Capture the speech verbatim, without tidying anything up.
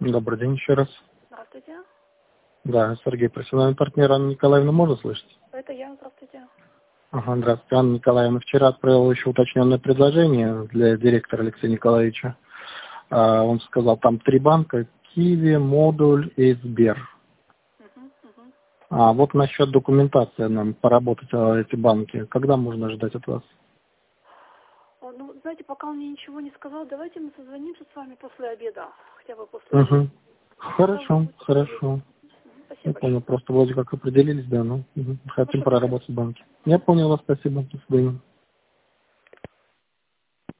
Добрый день еще раз. Здравствуйте. Да, Сергей, профессиональный партнер Анна Николаевна, можно слышать? Это я, здравствуйте. Ага, здравствуйте, Анна Николаевна. Вчера отправил еще уточненное предложение для директора Алексея Николаевича. А, он сказал, там три банка: Киви, Модуль и Сбер. Угу, угу. А вот насчет документации нам поработать а, эти банки. Когда можно ждать от вас? О, ну, знаете, пока он мне ничего не сказал, давайте мы созвонимся с вами после обеда. Хотя бы после Угу. обеда. Хорошо, хорошо. Угу, Я спасибо понял, большое. просто вроде как определились, да, ну, угу. Хотим Хорошо, спасибо. проработать в банке. Я понял вас, спасибо, до свидания.